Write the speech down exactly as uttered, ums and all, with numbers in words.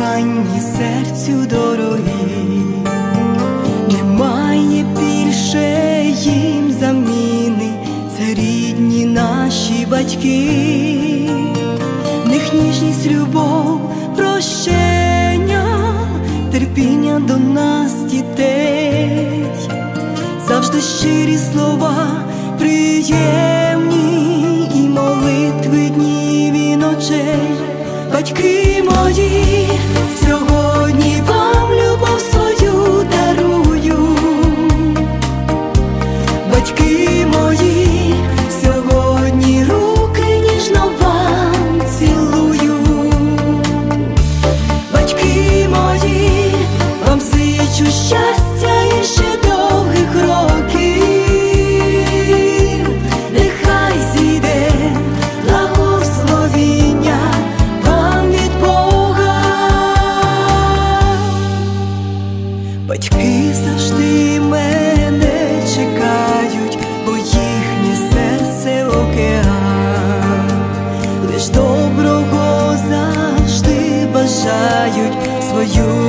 коханні серцю дорогі, немає більше їм заміни, це рідні наші батьки. В них ніжність, любов, прощення, терпіння до нас, дітей, завжди щирі слова, приємні і молитви днів і ночей. Батьки мої, сьогодні вам любов свою дарую. Батьки мої, сьогодні руки ніжно вам цілую. Батьки мої, вам зичу щастя і ще довгих років. Нехай зійде благословіння вам від Бога. Батьки завжди мене чекають, бо їхнє серце океан. Лиш доброго завжди бажають, свою